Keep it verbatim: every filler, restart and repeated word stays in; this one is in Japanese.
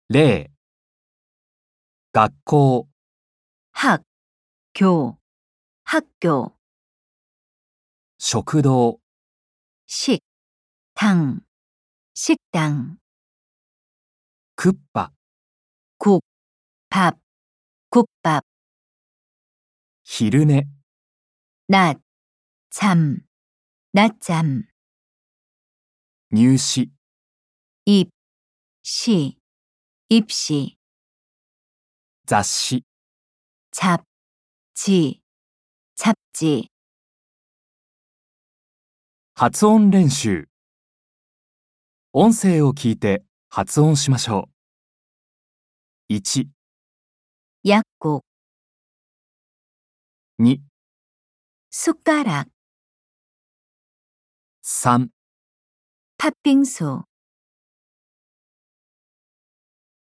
例、学校、 학, 교, 학교, 食堂、 식, 당, 식당, クッパ、 국, 밥, 국밥, 昼寝、 낮, 잠, 낮잠, 入試、 입, 시, 입시, 雑誌、 잡지, 잡지, 発音練習。音声を聞いて発音しましょう。いち、 약국, に、 숟가락, さん、 팥빙수,